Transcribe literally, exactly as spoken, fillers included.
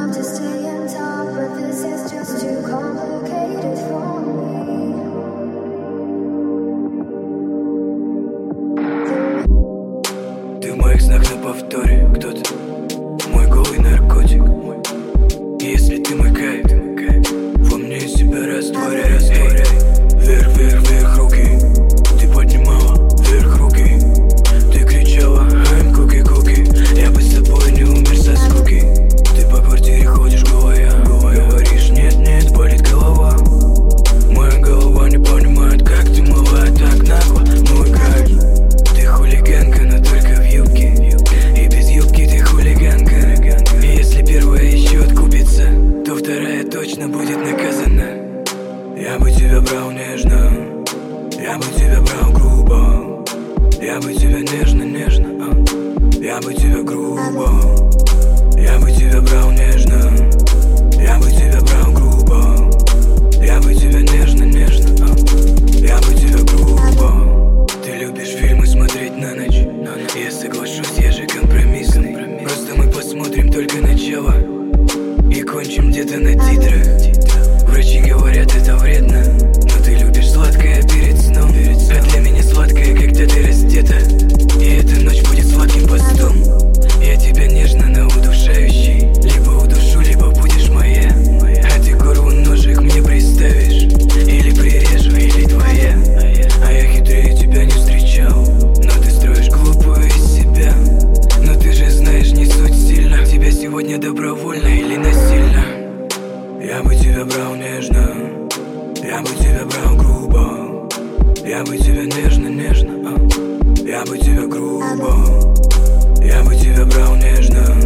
love to stay on top, but this is just too complicated for me. Ты в моих снах на повторе, кто-то мой голый наркотик. И если ты мой кайф, во мне себя растворяй. Вверх, вверх, вверх руки, ты поднимала вверх руки. Ты кричала I'm cookie, cookie. Я бы с тобой не умер со скуки. Ты по квартире ходишь голая, говоришь нет, нет, болит голова. Моя голова не понимает, как ты мала так нагло. Мой кайф, ты хулиганка, но только в юбке. И без юбки ты хулиганка. И если первая еще откупится, то вторая точно будет наказана. Я бы тебя брал нежно, я бы тебя брал грубо. Я бы тебя нежно, нежно, а? Я бы тебя грубо. Я бы тебя брал нежно, я бы тебя брал грубо. Я бы тебя нежно, нежно, а? Я бы тебя грубо. Ты любишь фильмы смотреть на ночь, я соглашусь, я же компромиссный. Просто мы посмотрим только начало и кончим где-то на титрах. Врачи говорят, это вредно, но ты любишь сладкое перед сном. А для меня сладкое, когда ты раздета, и эта ночь будет сладким постом. Я тебя нежно, но удушающий. Либо удушу, либо будешь моя. А ты горлу ножик мне приставишь, или прирежу, или твоя. А я хитрее тебя не встречал, но ты строишь глупую из себя. Но ты же знаешь, не суть сильно. Тебя сегодня добровольно или насильно. Я бы тебя брал нежно, я бы тебя брал грубо. Я бы тебя нежно, нежно, а? Я бы тебя грубо. Я бы тебя брал нежно,